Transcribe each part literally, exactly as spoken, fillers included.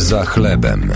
Za chlebem.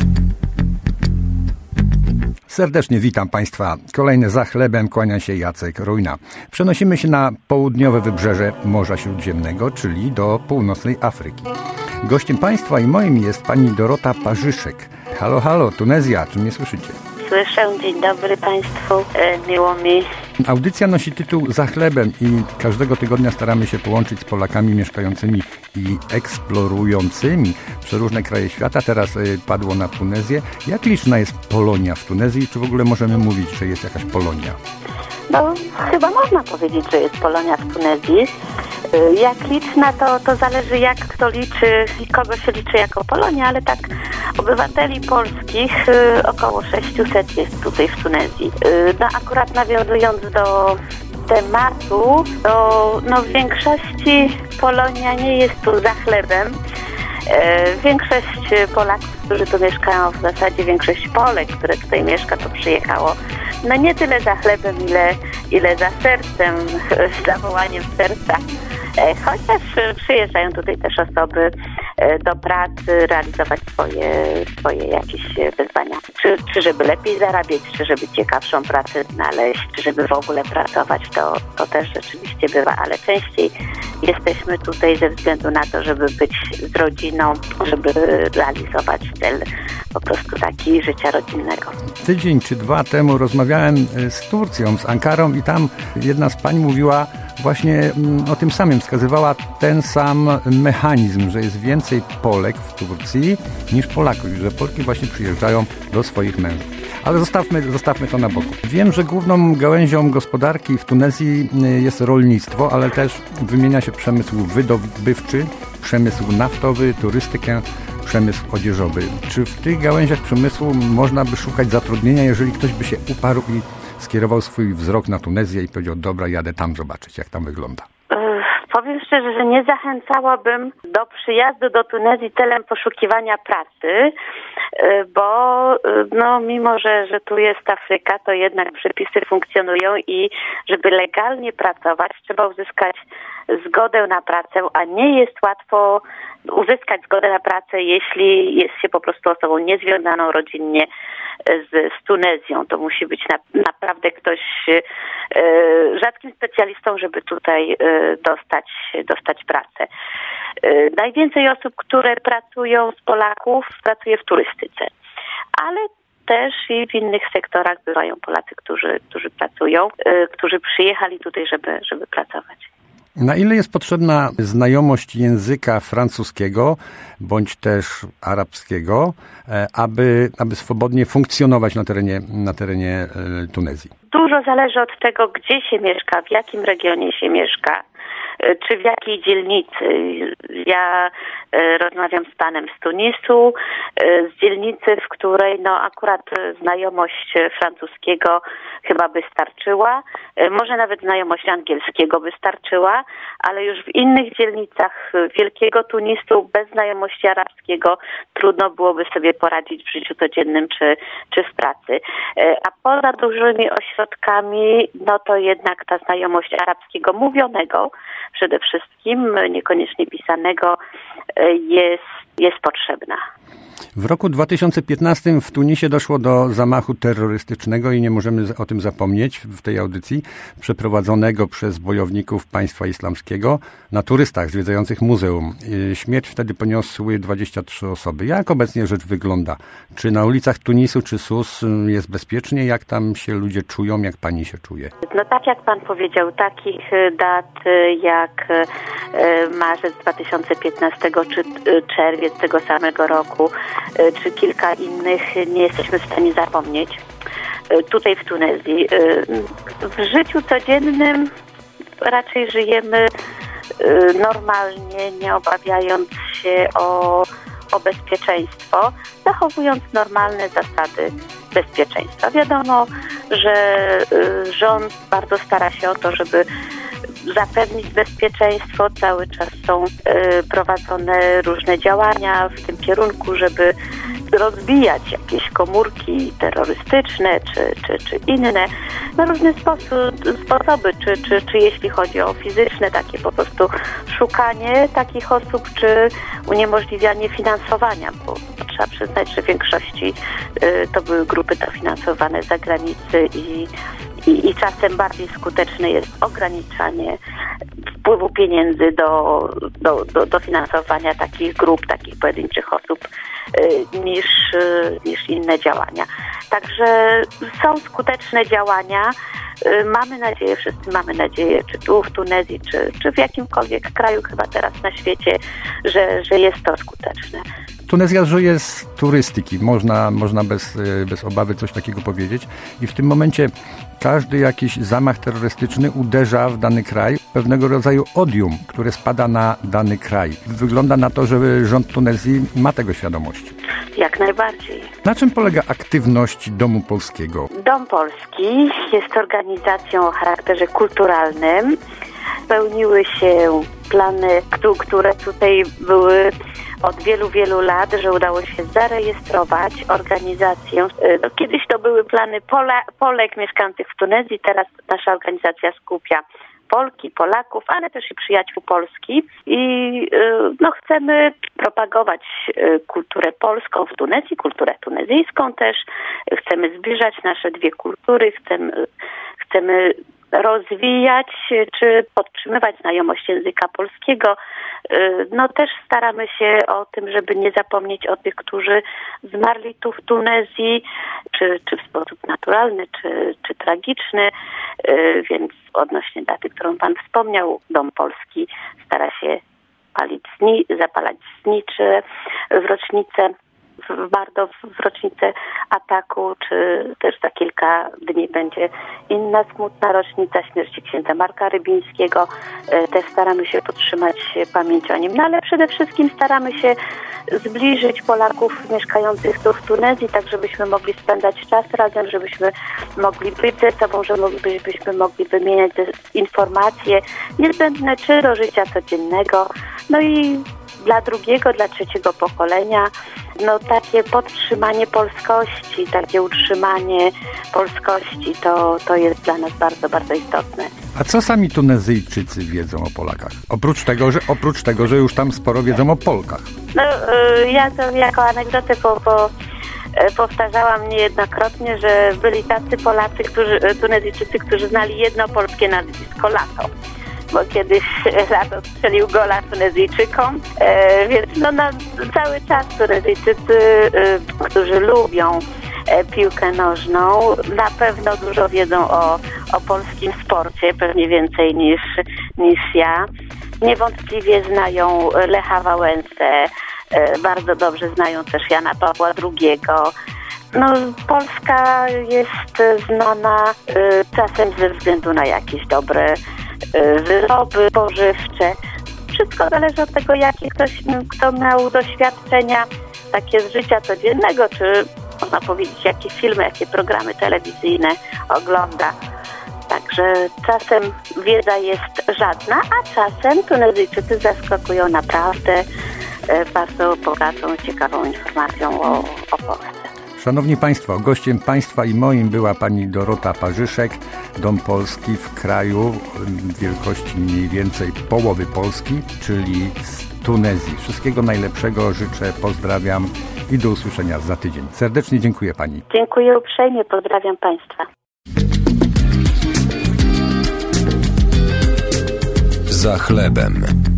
Serdecznie witam Państwa. Kolejne Za chlebem, kłania się Jacek Rujna. Przenosimy się na południowe wybrzeże Morza Śródziemnego, czyli do północnej Afryki. Gościem Państwa i moim jest pani Dorota Parzyszek. Halo, halo, Tunezja, czy mnie słyszycie? Słyszę, dzień dobry Państwu, e, miło mi. Audycja nosi tytuł Za chlebem i każdego tygodnia staramy się połączyć z Polakami mieszkającymi i eksplorującymi przeróżne kraje świata. Teraz y, padło na Tunezję. Jak liczna jest Polonia w Tunezji? Czy w ogóle możemy mówić, że jest jakaś Polonia? No, chyba można powiedzieć, że jest Polonia w Tunezji. Jak liczna, to, to zależy jak kto liczy i kogo się liczy jako Polonia, ale tak obywateli polskich około sześćset jest tutaj w Tunezji. No akurat nawiązując do tematu, to no, w większości Polonia nie jest tu za chlebem. Większość Polaków, którzy tu mieszkają, w zasadzie większość Polek, które tutaj mieszka, to przyjechało no nie tyle za chlebem, ile, ile za sercem, zawołaniem serca. Chociaż przyjeżdżają tutaj też osoby do pracy, realizować swoje, swoje jakieś wyzwania. Czy, czy żeby lepiej zarabiać, czy żeby ciekawszą pracę znaleźć, czy żeby w ogóle pracować, to, to też rzeczywiście bywa, ale częściej jesteśmy tutaj ze względu na to, żeby być z rodziną, żeby realizować cel po prostu taki życia rodzinnego. Tydzień czy dwa temu rozmawiałem z Turcją, z Ankarą i tam jedna z pań mówiła właśnie o tym samym, wskazywała ten sam mechanizm, że jest więcej Polek w Turcji niż Polaków i że Polki właśnie przyjeżdżają do swoich mężów. Ale zostawmy, zostawmy to na boku. Wiem, że główną gałęzią gospodarki w Tunezji jest rolnictwo, ale też wymienia się przemysł wydobywczy, przemysł naftowy, turystykę, przemysł odzieżowy. Czy w tych gałęziach przemysłu można by szukać zatrudnienia, jeżeli ktoś by się uparł i skierował swój wzrok na Tunezję i powiedział, dobra, jadę tam zobaczyć, jak tam wygląda? Powiem szczerze, że nie zachęcałabym do przyjazdu do Tunezji celem poszukiwania pracy, bo no, mimo, że, że tu jest Afryka, to jednak przepisy funkcjonują i żeby legalnie pracować, trzeba uzyskać zgodę na pracę, a nie jest łatwo uzyskać zgodę na pracę, jeśli jest się po prostu osobą niezwiązaną rodzinnie z, z Tunezją. To musi być na, naprawdę ktoś e, rzadkim specjalistą, żeby tutaj e, dostać, dostać pracę. E, najwięcej osób, które pracują z Polaków, pracuje w turystyce, ale też i w innych sektorach bywają Polacy, którzy, którzy pracują, e, którzy przyjechali tutaj, żeby, żeby pracować. Na ile jest potrzebna znajomość języka francuskiego bądź też arabskiego, aby, aby swobodnie funkcjonować na terenie, na terenie Tunezji? Dużo zależy od tego, gdzie się mieszka, w jakim regionie się mieszka, czy w jakiej dzielnicy. Ja rozmawiam z panem z Tunisu, z dzielnicy, w której no akurat znajomość francuskiego chyba by starczyła, może nawet znajomość angielskiego by starczyła, ale już w innych dzielnicach wielkiego Tunisu bez znajomości arabskiego trudno byłoby sobie poradzić w życiu codziennym czy, czy w pracy. A poza dużymi ośrodkami, no to jednak ta znajomość arabskiego mówionego przede wszystkim, niekoniecznie pisanego, jest, jest potrzebna. W roku dwa tysiące piętnastym w Tunisie doszło do zamachu terrorystycznego i nie możemy o tym zapomnieć w tej audycji, przeprowadzonego przez bojowników państwa islamskiego na turystach zwiedzających muzeum. Śmierć wtedy poniosły dwadzieścia trzy osoby. Jak obecnie rzecz wygląda? Czy na ulicach Tunisu czy Sus jest bezpiecznie? Jak tam się ludzie czują? Jak pani się czuje? No tak jak pan powiedział, takich dat jak marzec dwa tysiące piętnastego czy czerwiec tego samego roku, czy kilka innych nie jesteśmy w stanie zapomnieć tutaj w Tunezji. W życiu codziennym raczej żyjemy normalnie, nie obawiając się o, o bezpieczeństwo, zachowując normalne zasady bezpieczeństwa. Wiadomo, że rząd bardzo stara się o to, żeby zapewnić bezpieczeństwo. Cały czas są y, prowadzone różne działania w tym kierunku, żeby rozbijać jakieś komórki terrorystyczne czy, czy, czy inne na różne sposób, sposoby, czy, czy, czy jeśli chodzi o fizyczne, takie po prostu szukanie takich osób, czy uniemożliwianie finansowania, bo trzeba przyznać, że w większości to były grupy dofinansowane z zagranicy i, i, i czasem bardziej skuteczne jest ograniczanie wpływu pieniędzy do, do, do, do finansowania takich grup, takich pojedynczych osób niż, niż inne działania. Także są skuteczne działania. Mamy nadzieję, wszyscy mamy nadzieję, czy tu w Tunezji, czy, czy w jakimkolwiek kraju chyba teraz na świecie, że, że jest to skuteczne. Tunezja żyje z turystyki, można, można bez, bez obawy coś takiego powiedzieć i w tym momencie każdy jakiś zamach terrorystyczny uderza w dany kraj, pewnego rodzaju odium, które spada na dany kraj. Wygląda na to, że rząd Tunezji ma tego świadomość. Jak najbardziej. Na czym polega aktywność Domu Polskiego? Dom Polski jest organizacją o charakterze kulturalnym. Spełniły się plany, które tutaj były od wielu, wielu lat, że udało się zarejestrować organizację. No, kiedyś to były plany Pola, Polek mieszkających w Tunezji, teraz nasza organizacja skupia Polki, Polaków, ale też i przyjaciół Polski i no, chcemy propagować kulturę polską w Tunezji, kulturę tunezyjską też. Chcemy zbliżać nasze dwie kultury, chcemy, chcemy rozwijać czy podtrzymywać znajomość języka polskiego. No też staramy się o tym, żeby nie zapomnieć o tych, którzy zmarli tu w Tunezji, czy, czy w sposób naturalny, czy, czy tragiczny. Więc odnośnie daty, którą Pan wspomniał, Dom Polski stara się palić zni, zapalać znicze w rocznicę w Bardo, w rocznicę ataku, czy też za kilka dni będzie inna smutna rocznica śmierci księdza Marka Rybińskiego. Też staramy się podtrzymać pamięć o nim, no ale przede wszystkim staramy się zbliżyć Polaków mieszkających tu w Tunezji, tak żebyśmy mogli spędzać czas razem, żebyśmy mogli być ze sobą, żebyśmy mogli wymieniać informacje niezbędne czy do życia codziennego, no i dla drugiego, dla trzeciego pokolenia, no takie podtrzymanie polskości, takie utrzymanie polskości, to, to jest dla nas bardzo, bardzo istotne. A co sami Tunezyjczycy wiedzą o Polakach? Oprócz tego, że, oprócz tego, że już tam sporo wiedzą o Polkach. No, ja to jako anegdotę po, po, powtarzałam niejednokrotnie, że byli tacy Polacy, którzy, Tunezyjczycy, którzy znali jedno polskie nazwisko, Lato. Bo kiedyś Lato strzelił gola Tunezyjczykom, e, więc no na cały czas Tunezyjczycy, e, którzy lubią e, piłkę nożną, na pewno dużo wiedzą o, o polskim sporcie, pewnie więcej niż, niż ja. Niewątpliwie znają Lecha Wałęsę, e, bardzo dobrze znają też Jana Pawła drugiego. No, Polska jest znana e, czasem ze względu na jakieś dobre wyroby spożywcze. Wszystko zależy od tego, jakie ktoś, kto miał doświadczenia takie z życia codziennego, czy można powiedzieć, jakie filmy, jakie programy telewizyjne ogląda. Także czasem wiedza jest żadna, a czasem Tunezyjczycy zaskakują naprawdę bardzo bogatą, ciekawą informacją o, o Polsce. Szanowni Państwo, gościem Państwa i moim była Pani Dorota Parzyszek, Dom Polski w kraju wielkości mniej więcej połowy Polski, czyli z Tunezji. Wszystkiego najlepszego życzę, pozdrawiam i do usłyszenia za tydzień. Serdecznie dziękuję Pani. Dziękuję uprzejmie, pozdrawiam Państwa. Za chlebem.